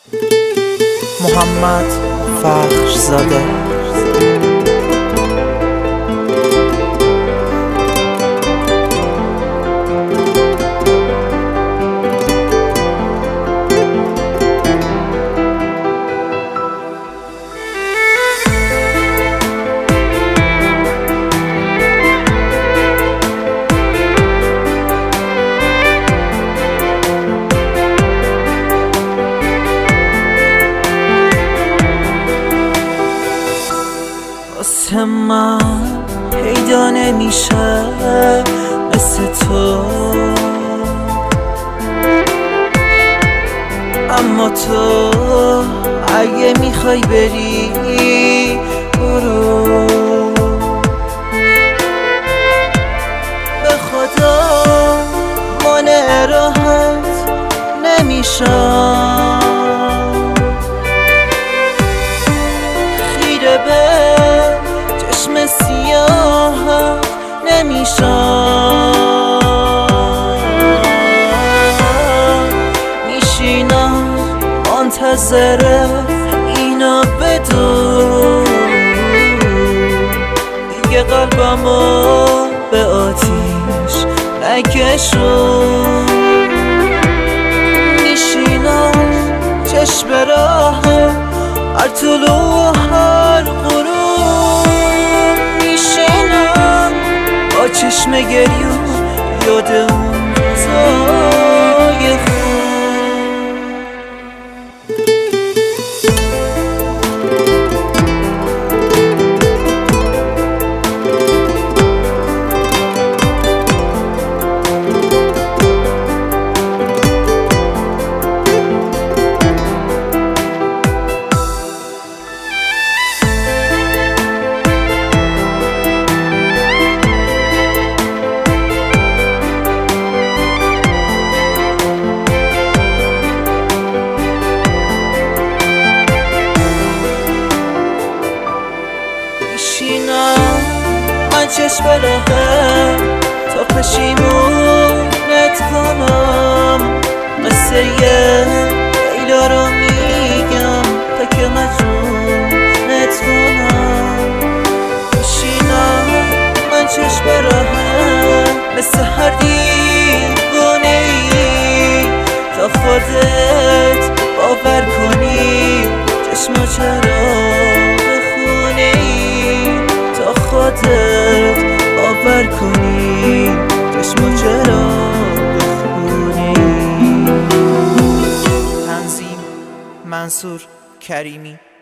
محمد فخرزاده. واسه من پیدا نمیشه مثل تو، اما تو اگه میخوای بری برو. به خدا مانع راحت نمیشم، خیره به چشم سیاه نمیشم. میشینم منتظر اینا بدون دیگه قلبمو به آتیش نکشون. میشینم چشم راه هر طلوع هر غروب، میشینم با چشم گریون یاد اون روزای خوب. میشینم من چشم راهم تا پشیمونت کنم، قصه لیلا رو میگم تا که مجنونت کنم. میشینم من چشم راهم مثل هر دیوونه‌ای تا خودت باور کنی چشما چرا خودت باور کنی چشمو چرا بخونی. تنظیم منصور کریمی.